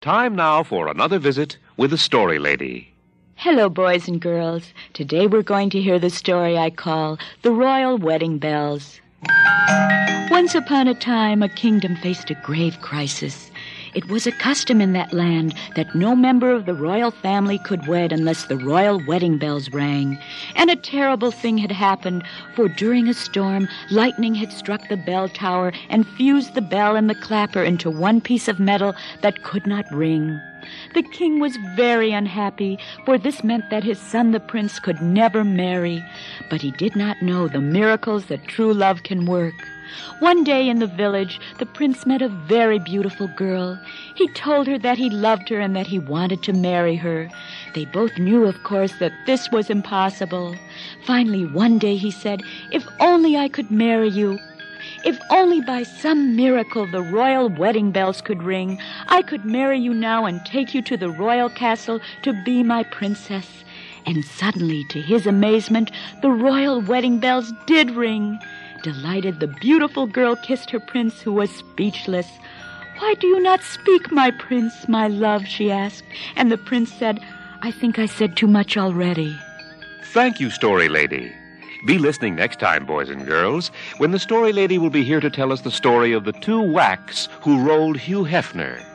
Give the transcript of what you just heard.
Time now for another visit with the Story Lady. Hello, boys and girls. Today we're going to hear the story I call The Royal Wedding Bells. Once upon a time, a kingdom faced a grave crisis. It was a custom in that land that no member of the royal family could wed unless the royal wedding bells rang. And a terrible thing had happened, for during a storm, lightning had struck the bell tower and fused the bell and the clapper into one piece of metal that could not ring. The king was very unhappy, for this meant that his son, the prince, could never marry. But he did not know the miracles that true love can work. One day in the village, the prince met a very beautiful girl. He told her that he loved her and that he wanted to marry her. They both knew, of course, that this was impossible. Finally, one day he said, "If only I could marry you. If only by some miracle the royal wedding bells could ring, I could marry you now and take you to the royal castle to be my princess." And suddenly, to his amazement, the royal wedding bells did ring. Delighted, the beautiful girl kissed her prince, who was speechless. "Why do you not speak, my prince, my love?" she asked. And the prince said, "I think I said too much already." Thank you, Story Lady. Be listening next time, boys and girls, when the Story Lady will be here to tell us the story of the two whacks who rolled Hugh Hefner.